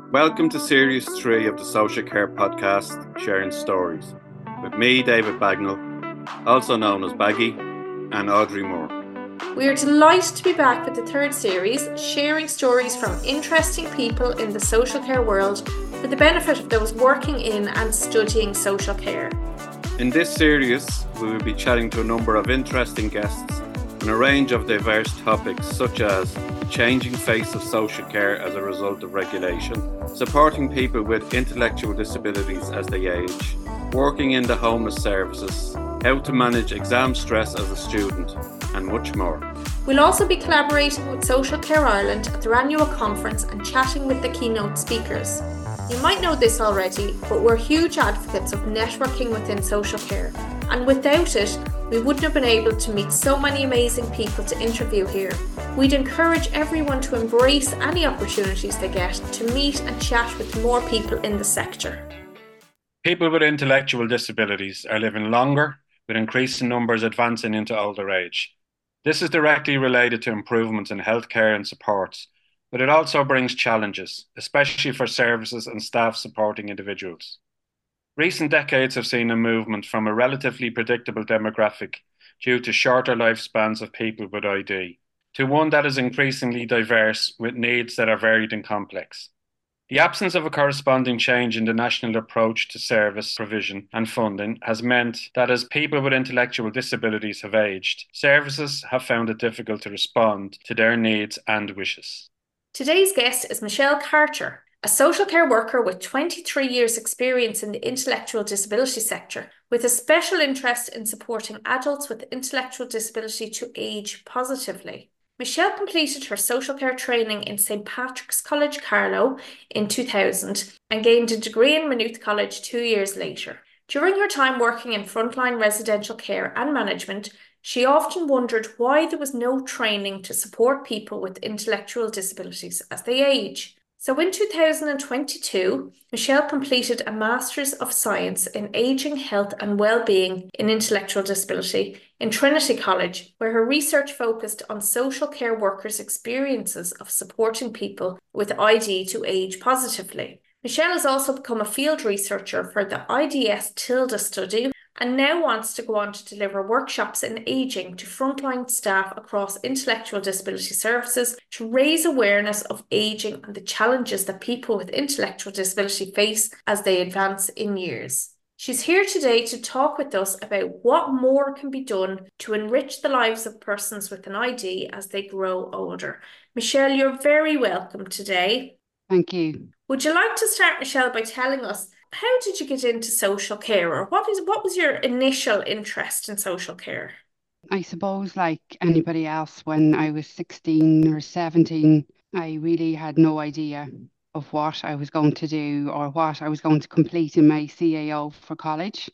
Welcome to Series 3 of the Social Care Podcast, Sharing Stories, with me, David Bagnall, also known as Baggy, and Audrey Moore. We are delighted to be back with the third series, sharing stories from interesting people in the social care world for the benefit of those working in and studying social care. In this series, we will be chatting to a number of interesting guests on a range of diverse topics such as the changing face of social care as a result of regulation, supporting people with intellectual disabilities as they age, working in the homeless services, how to manage exam stress as a student, and much more. We'll also be collaborating with Social Care Ireland at their annual conference and chatting with the keynote speakers. You might know this already, but we're huge advocates of networking within social care, and without it, we wouldn't have been able to meet so many amazing people to interview here. We'd encourage everyone to embrace any opportunities they get to meet and chat with more people in the sector. People with intellectual disabilities are living longer, with increasing numbers advancing into older age. This is directly related to improvements in healthcare and supports, but it also brings challenges, especially for services and staff supporting individuals. Recent decades have seen a movement from a relatively predictable demographic due to shorter lifespans of people with ID to one that is increasingly diverse with needs that are varied and complex. The absence of a corresponding change in the national approach to service provision and funding has meant that as people with intellectual disabilities have aged, services have found it difficult to respond to their needs and wishes. Today's guest is Michelle Carter, a social care worker with 23 years' experience in the intellectual disability sector, with a special interest in supporting adults with intellectual disability to age positively. Michelle completed her social care training in St. Patrick's College, Carlow in 2000 and gained a degree in Maynooth College 2 years later. During her time working in frontline residential care and management, she often wondered why there was no training to support people with intellectual disabilities as they age. So in 2022, Michelle completed a Master's of Science in Aging, Health and Wellbeing in Intellectual Disability in Trinity College, where her research focused on social care workers' experiences of supporting people with ID to age positively. Michelle has also become a field researcher for the IDS TILDA study and now wants to go on to deliver workshops in ageing to frontline staff across intellectual disability services to raise awareness of ageing and the challenges that people with intellectual disability face as they advance in years. She's here today to talk with us about what more can be done to enrich the lives of persons with an ID as they grow older. Michelle, you're very welcome today. Thank you. Would you like to start, Michelle, by telling us how did you get into social care, or what was your initial interest in social care? I suppose, like anybody else, when I was 16 or 17, I really had no idea of what I was going to do or what I was going to complete in my CAO for college.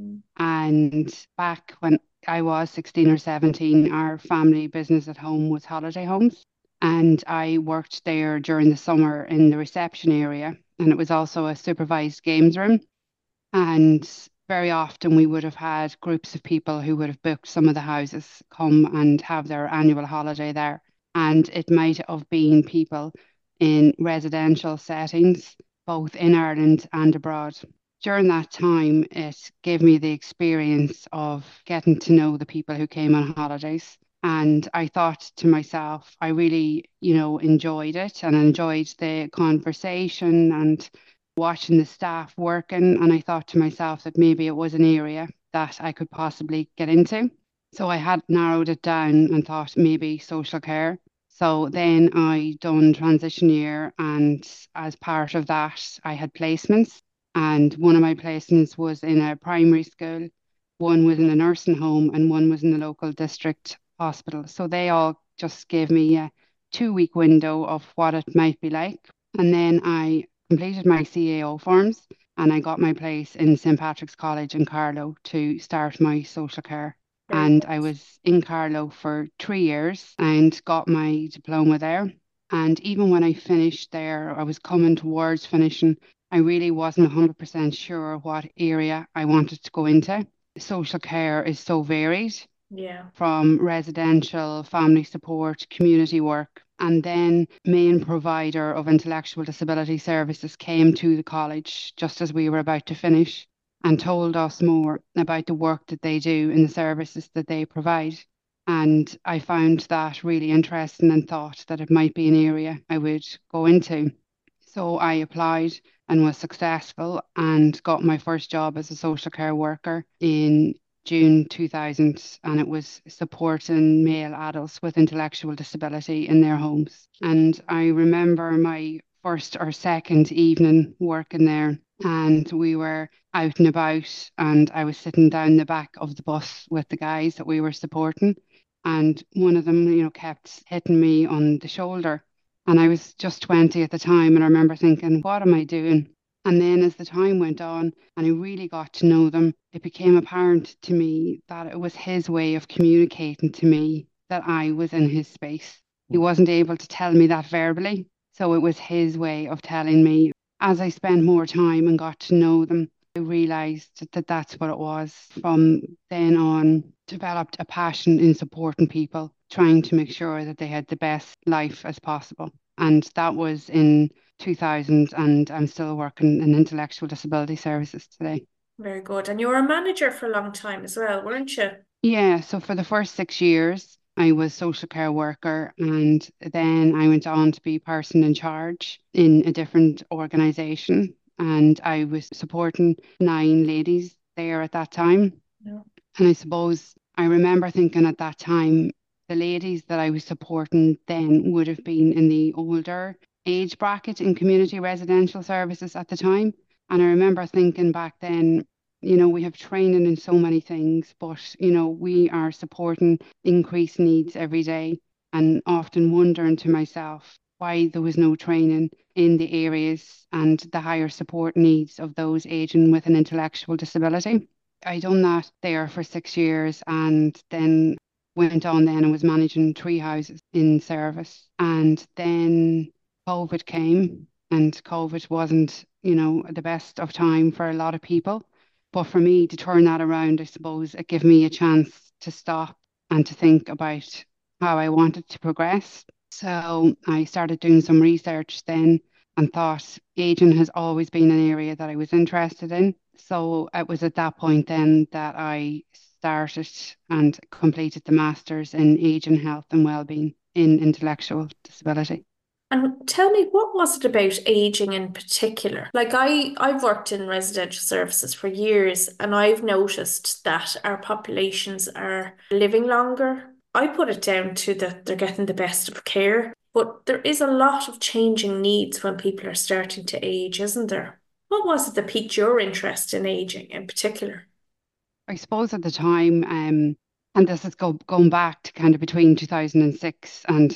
And back when I was 16 or 17, our family business at home was holiday homes. And I worked there during the summer in the reception area. And it was also a supervised games room. And very often we would have had groups of people who would have booked some of the houses come and have their annual holiday there. And it might have been people in residential settings, both in Ireland and abroad. During that time, it gave me the experience of getting to know the people who came on holidays. And I thought to myself, I really, enjoyed it and enjoyed the conversation and watching the staff working. And I thought to myself that maybe it was an area that I could possibly get into. So I had narrowed it down and thought maybe social care. So then I done transition year, and as part of that, I had placements. And one of my placements was in a primary school, one was in a nursing home, and one was in the local district hospital. So they all just gave me a 2-week window of what it might be like. And then I completed my CAO forms and I got my place in St. Patrick's College in Carlow to start my social care. And I was in Carlow for 3 years and got my diploma there. And even when I finished there, I was coming towards finishing, I really wasn't 100% sure what area I wanted to go into. Social care is so varied. Yeah. From residential, family support, community work, And then main provider of intellectual disability services came to the college just as we were about to finish and told us more about the work that they do and the services that they provide. And I found that really interesting and thought that it might be an area I would go into. So I applied and was successful and got my first job as a social care worker in June 2000, and it was supporting male adults with intellectual disability in their homes. And I remember my first or second evening working there, and we were out and about, and I was sitting down the back of the bus with the guys that we were supporting, and one of them, kept hitting me on the shoulder. And I was just 20 at the time, and I remember thinking, what am I doing? And then as the time went on and I really got to know them, it became apparent to me that it was his way of communicating to me that I was in his space. He wasn't able to tell me that verbally. So it was his way of telling me. As I spent more time and got to know them, I realised that that's what it was. From then on, developed a passion in supporting people, trying to make sure that they had the best life as possible. And that was in 2000, and I'm still working in intellectual disability services today. Very good. And you were a manager for a long time as well, weren't you? Yeah, so for the first 6 years, I was social care worker, and then I went on to be person in charge in a different organisation, and I was supporting 9 ladies there at that time. Yeah. And I suppose I remember thinking at that time, the ladies that I was supporting then would have been in the older age bracket in community residential services at the time. And I remember thinking back then, we have training in so many things, but, we are supporting increased needs every day, and often wondering to myself why there was no training in the areas and the higher support needs of those aging with an intellectual disability. I done that there for 6 years, and then went on then and was managing 3 houses in service. And then COVID came, and COVID wasn't, the best of time for a lot of people. But for me to turn that around, I suppose it gave me a chance to stop and to think about how I wanted to progress. So I started doing some research then and thought aging has always been an area that I was interested in. So it was at that point then that I started and completed the Masters in Aging, Health and Wellbeing in Intellectual Disability. And tell me, what was it about aging in particular? Like I've worked in residential services for years, and I've noticed that our populations are living longer. I put it down to that they're getting the best of care, but there is a lot of changing needs when people are starting to age, isn't there? What was it that piqued your interest in aging in particular? I suppose at the time, and this is going back to kind of between 2006 and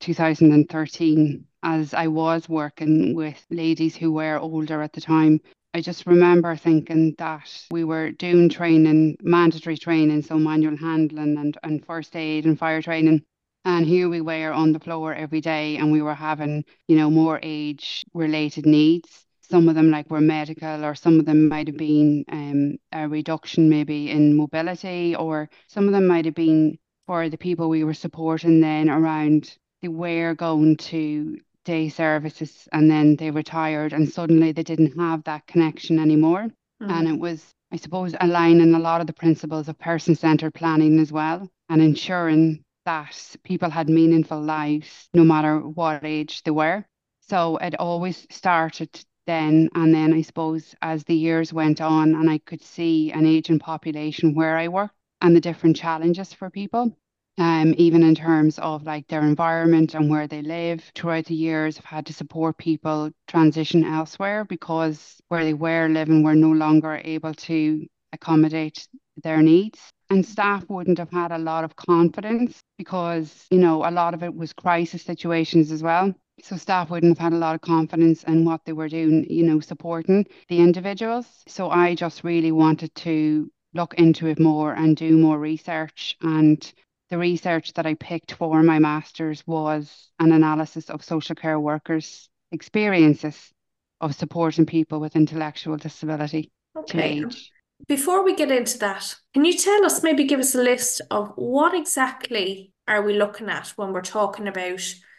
2013, as I was working with ladies who were older at the time. I just remember thinking that we were doing training, mandatory training, so manual handling and first aid and fire training. And here we were on the floor every day, and we were having, more age related needs. Some of them like were medical, or some of them might have been a reduction maybe in mobility, or some of them might have been for the people we were supporting then around, they were going to day services and then they retired and suddenly they didn't have that connection anymore. And it was, I suppose, aligning a lot of the principles of person-centered planning as well, and ensuring that people had meaningful lives no matter what age they were. So it always started then. And then I suppose as the years went on and I could see an aging population where I work and the different challenges for people, even in terms of like their environment and where they live. Throughout the years, I've had to support people transition elsewhere because where they were living were no longer able to accommodate their needs. And staff wouldn't have had a lot of confidence because, a lot of it was crisis situations as well. So staff wouldn't have had a lot of confidence in what they were doing, supporting the individuals. So I just really wanted to look into it more and do more research. And the research that I picked for my master's was an analysis of social care workers' experiences of supporting people with intellectual disability to Okay. age. Before we get into that, can you tell us, maybe give us a list of what exactly are we looking at when we're talking about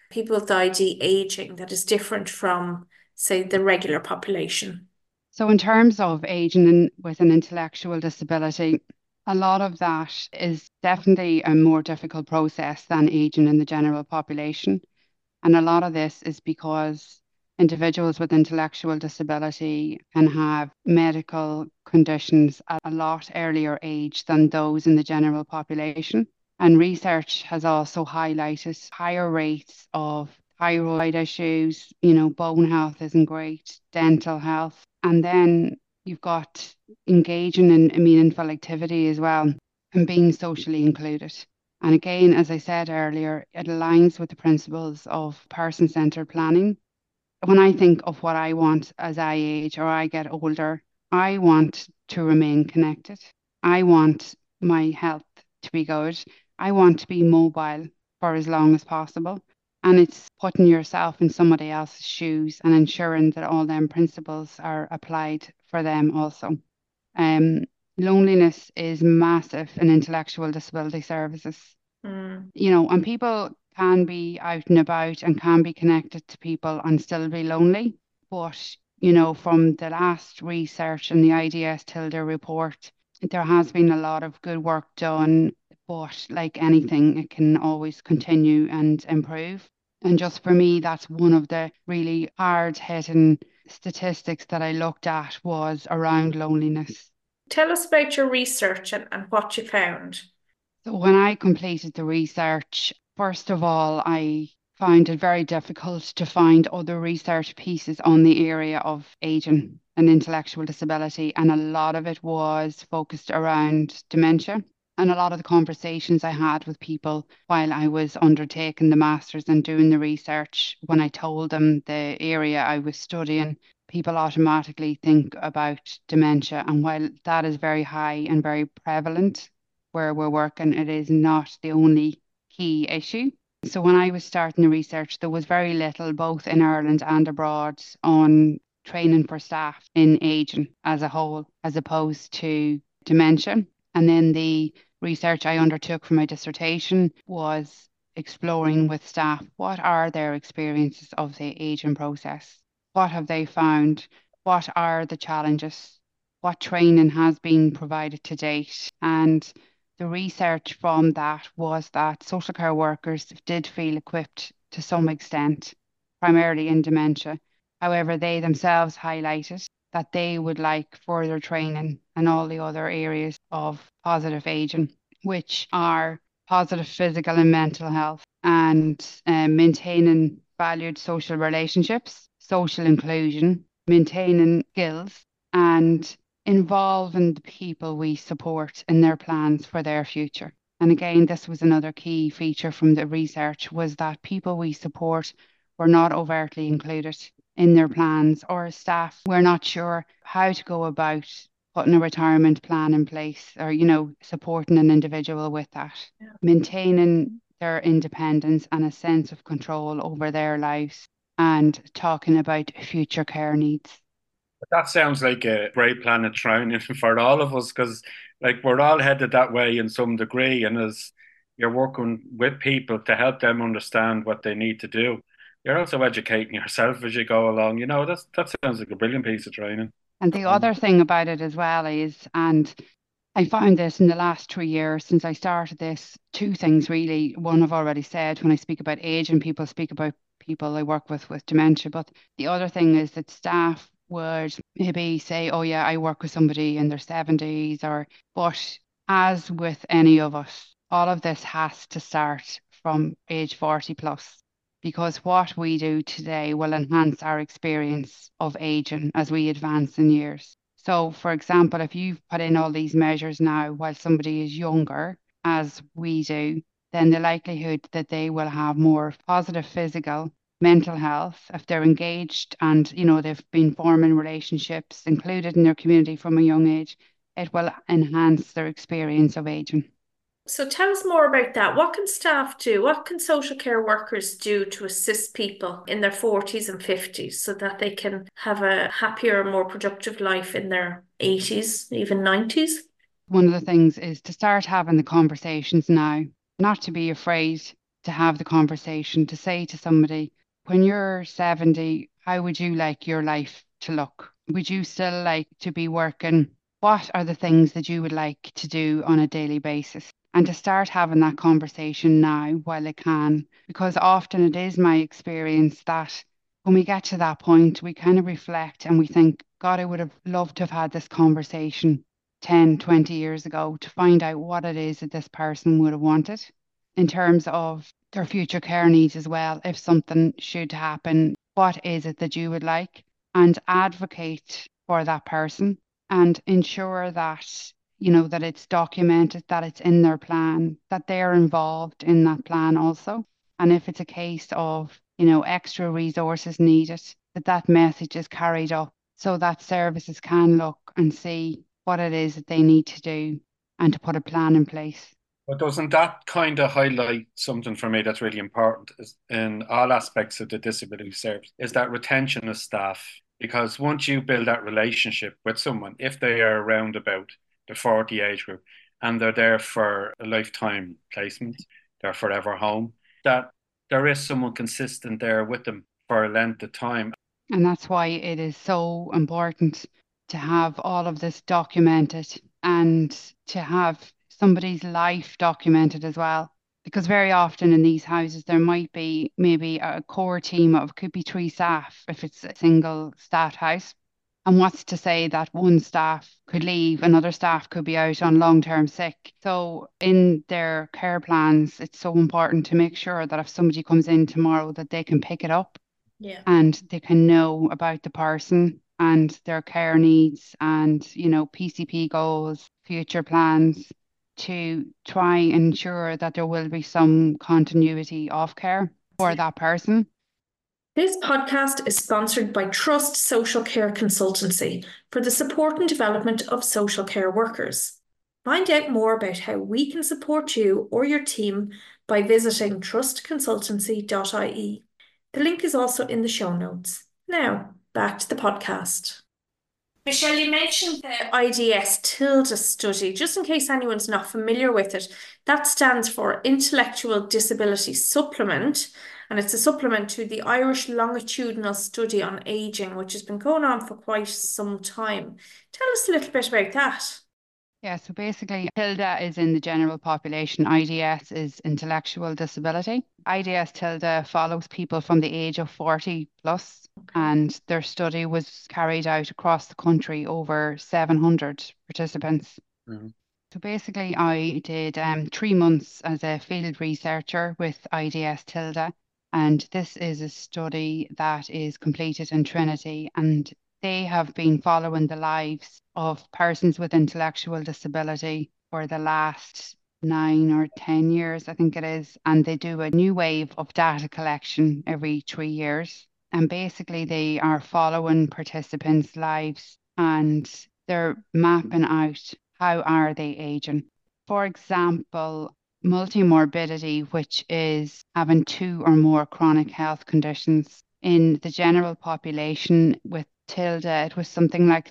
people with ID aging that is different from, say, the regular population? So in terms of aging with an intellectual disability, a lot of that is definitely a more difficult process than aging in the general population. And a lot of this is because individuals with intellectual disability can have medical conditions at a lot earlier age than those in the general population. And research has also highlighted higher rates of thyroid issues, bone health isn't great, dental health. And then you've got engaging in meaningful activity as well and being socially included. And again, as I said earlier, it aligns with the principles of person-centered planning. When I think of what I want as I age or I get older, I want to remain connected. I want my health to be good. I want to be mobile for as long as possible. And it's putting yourself in somebody else's shoes and ensuring that all them principles are applied for them also. Loneliness is massive in intellectual disability services. And people can be out and about and can be connected to people and still be lonely. But, from the last research and the IDS Tilda report, there has been a lot of good work done, but like anything, it can always continue and improve. And just for me, that's one of the really hard-hitting statistics that I looked at was around loneliness. Tell us about your research and what you found. So when I completed the research, first of all, I found it very difficult to find other research pieces on the area of aging and intellectual disability, and a lot of it was focused around dementia. And a lot of the conversations I had with people while I was undertaking the master's and doing the research, when I told them the area I was studying, people automatically think about dementia. And while that is very high and very prevalent where we're working, it is not the only key issue. So when I was starting the research, there was very little, both in Ireland and abroad, on training for staff in aging as a whole, as opposed to dementia. And then the research I undertook for my dissertation was exploring with staff what are their experiences of the aging process, what have they found, what are the challenges, what training has been provided to date. And the research from that was that social care workers did feel equipped to some extent, primarily in dementia. However, they themselves highlighted that they would like further training in all the other areas of positive aging, which are positive physical and mental health and maintaining valued social relationships, social inclusion, maintaining skills, and involving the people we support in their plans for their future. And again, this was another key feature from the research, was that people we support were not overtly included in their plans, or staff were not sure how to go about putting a retirement plan in place or, supporting an individual with that, maintaining their independence and a sense of control over their lives and talking about future care needs. That sounds like a great plan of training for all of us because, like, we're all headed that way in some degree. And as you're working with people to help them understand what they need to do, you're also educating yourself as you go along. That sounds like a brilliant piece of training. And the other thing about it as well is, and I found this in the last 3 years since I started this, two things really. One I've already said when I speak about age and people speak about people I work with dementia. But the other thing is that staff would maybe say, oh yeah, I work with somebody in their 70s, but as with any of us, all of this has to start from age 40 plus, because what we do today will enhance our experience of aging as we advance in years. So, for example, if you've put in all these measures now while somebody is younger, as we do, then the likelihood that they will have more positive physical, mental health, if they're engaged and, they've been forming relationships, included in their community from a young age, it will enhance their experience of aging. So tell us more about that. What can staff do? What can social care workers do to assist people in their 40s and 50s so that they can have a happier, more productive life in their 80s, even 90s? One of the things is to start having the conversations now, not to be afraid to have the conversation, to say to somebody, when you're 70, how would you like your life to look? Would you still like to be working? What are the things that you would like to do on a daily basis? And to start having that conversation now while it can, because often it is my experience that when we get to that point, we kind of reflect and we think, God, I would have loved to have had this conversation 10, 20 years ago to find out what it is that this person would have wanted in terms of their future care needs as well. If something should happen, what is it that you would like? And advocate for that person and ensure that, that it's documented, that it's in their plan, that they're involved in that plan also. And if it's a case of, extra resources needed, that message is carried up so that services can look and see what it is that they need to do and to put a plan in place. But doesn't that kind of highlight something for me that's really important in all aspects of the disability service, is that retention of staff? Because once you build that relationship with someone, if they are around about the 40 age group and they're there for a lifetime placement, their forever home, that there is someone consistent there with them for a length of time. And that's why it is so important to have all of this documented and to have somebody's life documented as well. Because very often in these houses, there might be maybe a core team of, could be 3 staff if it's a single staff house. And what's to say that one staff could leave, another staff could be out on long-term sick. So in their care plans, it's so important to make sure that if somebody comes in tomorrow, that they can pick it up. Yeah. And they can know about the person and their care needs and, PCP goals, future plans to try and ensure that there will be some continuity of care for that person. This podcast is sponsored by Trust Social Care Consultancy for the support and development of social care workers. Find out more about how we can support you or your team by visiting trustconsultancy.ie. The link is also in the show notes. Now, back to the podcast. Michelle, you mentioned the IDS TILDA study. Just in case anyone's not familiar with it, that stands for Intellectual Disability Supplement, and it's a supplement to the Irish Longitudinal Study on Aging, which has been going on for quite some time. Tell us a little bit about that. Yeah, so basically, TILDA is in the general population. IDS is intellectual disability. IDS TILDA follows people from the age of 40 plus, and their study was carried out across the country, over 700 participants. Mm-hmm. So basically, I did 3 months as a field researcher with IDS TILDA, and this is a study that is completed in Trinity, and they have been following the lives of persons with intellectual disability for the last 9 or 10 years, I think it is. And they do a new wave of data collection every 3 years. And basically, they are following participants' lives and they're mapping out how are they aging. For example, multimorbidity, which is having 2 or more chronic health conditions. In the general population with TILDA, it was something like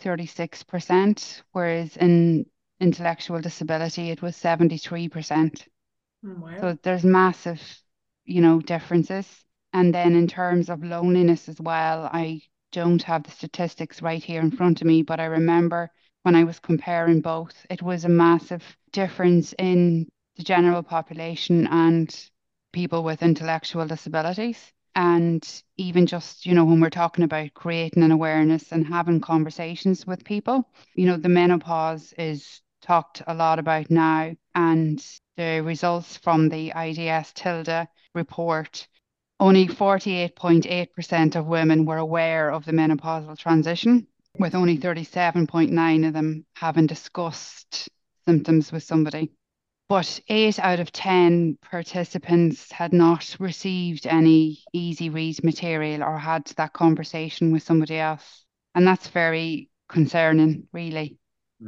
36%, whereas in intellectual disability, it was 73%. Wow. So there's massive, differences. And then in terms of loneliness as well, I don't have the statistics right here in front of me, but I remember when I was comparing both, it was a massive difference in the general population and people with intellectual disabilities. And even just, when we're talking about creating an awareness and having conversations with people, the menopause is talked a lot about now. And the results from the IDS TILDA report, only 48.8% of women were aware of the menopausal transition, with only 37.9% of them having discussed symptoms with somebody. But 8 out of 10 participants had not received any easy read material or had that conversation with somebody else. And that's very concerning, really,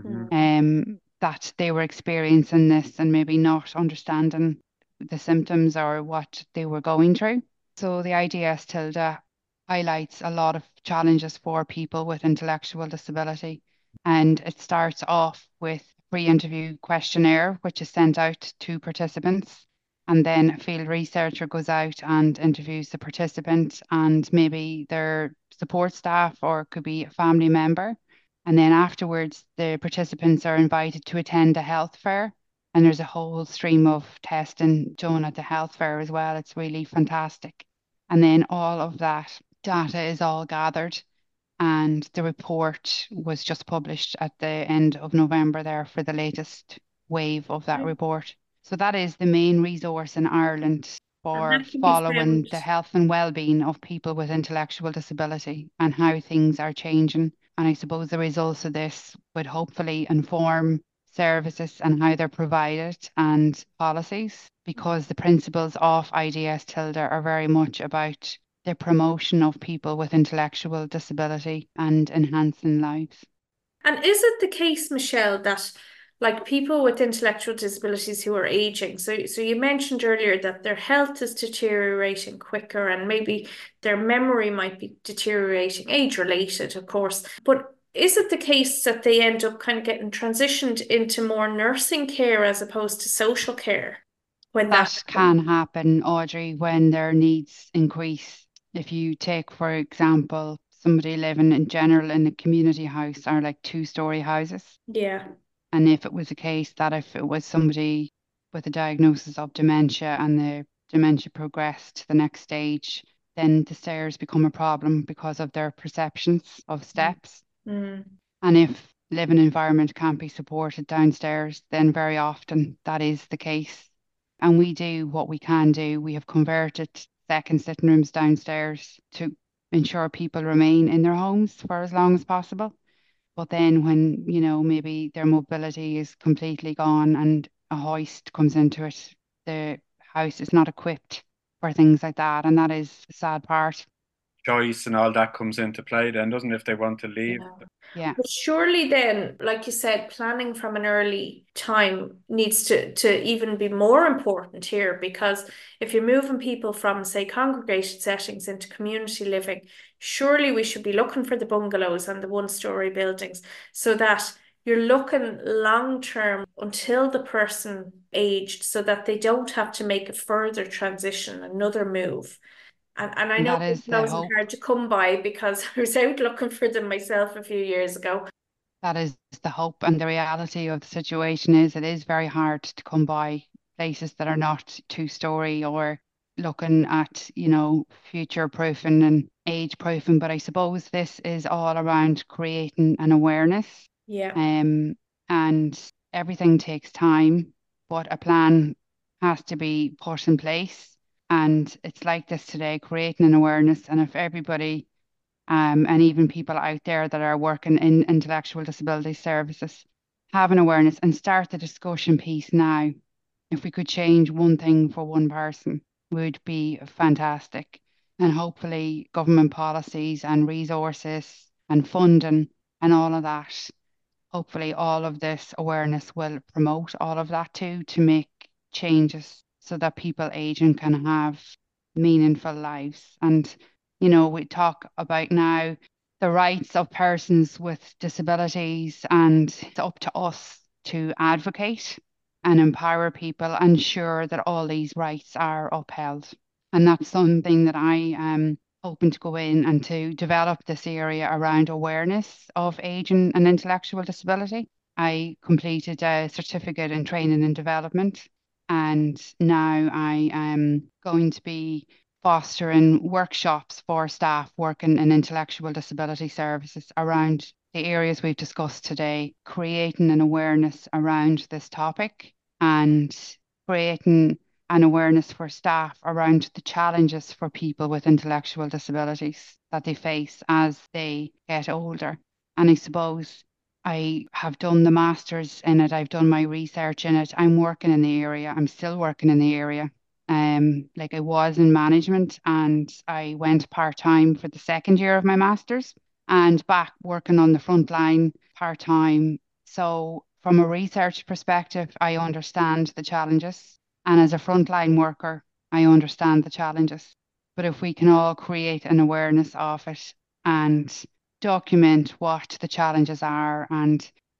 that they were experiencing this and maybe not understanding the symptoms or what they were going through. So the IDS TILDA highlights a lot of challenges for people with intellectual disability. And it starts off with pre-interview questionnaire, which is sent out to participants. And then a field researcher goes out and interviews the participant and maybe their support staff, or it could be a family member. And then afterwards, the participants are invited to attend a health fair. And there's a whole stream of testing done at the health fair as well. It's really fantastic. And then all of that data is all gathered. And the report was just published at the end of November there for the latest wave of that report. So that is the main resource in Ireland for following the health and well-being of people with intellectual disability and how things are changing. And I suppose the results of this would hopefully inform services and how they're provided and policies, because the principles of IDS Tilda are very much about the promotion of people with intellectual disability and enhancing lives. And is it the case, Michelle, that like people with intellectual disabilities who are aging, so you mentioned earlier that their health is deteriorating quicker and maybe their memory might be deteriorating, age related, of course, but is it the case that they end up kind of getting transitioned into more nursing care as opposed to social care when that can happen, Audrey, when their needs increase? If you take, for example, somebody living in general in a community house or like 2-story houses. Yeah. And if it was a case that if it was somebody with a diagnosis of dementia and the dementia progressed to the next stage, then the stairs become a problem because of their perceptions of steps. Mm. And if living environment can't be supported downstairs, then very often that is the case. And we do what we can do. We have converted second sitting rooms downstairs to ensure people remain in their homes for as long as possible. But then when, maybe their mobility is completely gone and a hoist comes into it, the house is not equipped for things like that. And that is the sad part. Choice and all that comes into play then, doesn't it, if they want to leave? Yeah. But surely then, like you said, planning from an early time needs to even be more important here, because if you're moving people from, say, congregation settings into community living, surely we should be looking for the bungalows and the one-story buildings so that you're looking long term until the person aged so that they don't have to make a further transition, another move. And I know those are hard to come by because I was out looking for them myself a few years ago. That is the hope, and the reality of the situation is it is very hard to come by places that are not 2-story or looking at, future proofing and age proofing. But I suppose this is all around creating an awareness. Yeah. And everything takes time, but a plan has to be put in place. And it's like this today, creating an awareness. And if everybody, and even people out there that are working in intellectual disability services, have an awareness and start the discussion piece now. If we could change one thing for one person, would be fantastic. And hopefully government policies and resources and funding and all of that, hopefully all of this awareness will promote all of that too, to make changes so that people aging can have meaningful lives. And, we talk about now the rights of persons with disabilities, and it's up to us to advocate and empower people and ensure that all these rights are upheld. And that's something that I am hoping to go in and to develop this area around awareness of aging and intellectual disability. I completed a certificate in training and development, and now I am going to be fostering workshops for staff working in intellectual disability services around the areas we've discussed today, creating an awareness around this topic and creating an awareness for staff around the challenges for people with intellectual disabilities that they face as they get older. And I suppose I have done the masters in it, I've done my research in it, I'm working in the area, I'm still working in the area. Like I was in management and I went part-time for the second year of my masters and back working on the front line part-time. So from a research perspective, I understand the challenges. And as a frontline worker, I understand the challenges. But if we can all create an awareness of it and document what the challenges are and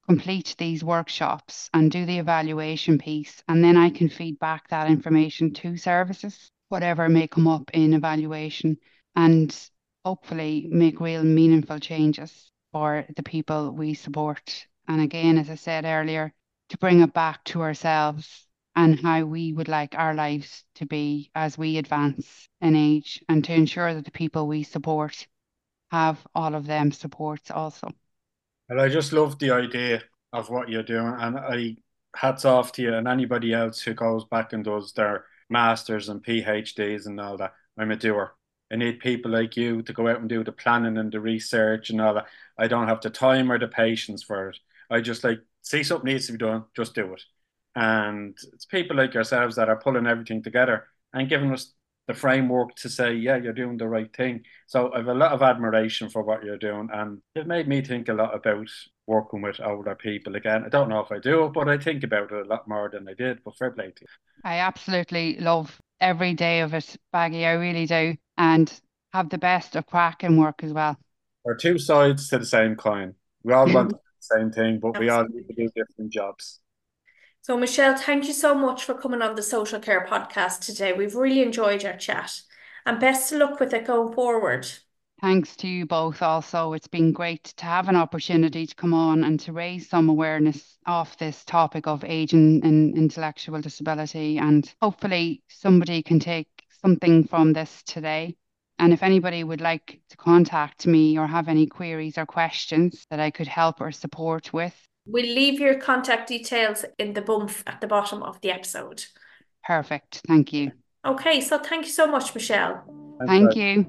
complete these workshops and do the evaluation piece, and then I can feed back that information to services, whatever may come up in evaluation, and hopefully make real meaningful changes for the people we support. And again, as I said earlier, to bring it back to ourselves and how we would like our lives to be as we advance in age, and to ensure that the people we support have all of them supports also. Well, I just love the idea of what you're doing, and hats off to you and anybody else who goes back and does their masters and PhDs and all that. I'm a doer. I need people like you to go out and do the planning and the research and all that. I don't have the time or the patience for it. I just see something needs to be done, just do it. And it's people like yourselves that are pulling everything together and giving us the framework to say, yeah, you're doing the right thing. So I have a lot of admiration for what you're doing, and it made me think a lot about working with older people again. I don't know if I do, but I think about it a lot more than I did, but fair play to you. I absolutely love every day of it, Baggy, I really do, and have the best of crack and work as well. There are two sides to the same coin. We all want the same thing, but we all need to do different jobs. So, Michelle, thank you so much for coming on the Social Care Podcast today. We've really enjoyed our chat, and best of luck with it going forward. Thanks to you both also. It's been great to have an opportunity to come on and to raise some awareness of this topic of aging and intellectual disability, and hopefully somebody can take something from this today. And if anybody would like to contact me or have any queries or questions that I could help or support with, we'll leave your contact details in the bump at the bottom of the episode. Perfect. Thank you. Okay, so thank you so much, Michelle. Thank you.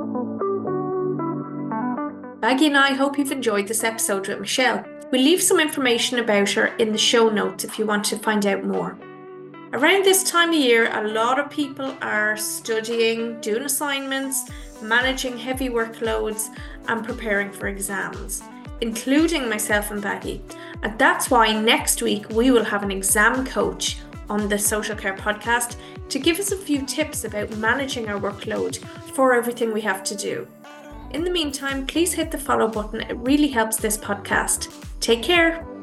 Baggy and I hope you've enjoyed this episode with Michelle. We'll leave some information about her in the show notes if you want to find out more. Around this time of year, a lot of people are studying, doing assignments, managing heavy workloads, and preparing for exams, including myself and Baggy. And that's why next week we will have an exam coach on the Social Care Podcast to give us a few tips about managing our workload for everything we have to do. In the meantime, please hit the follow button. It really helps this podcast. Take care.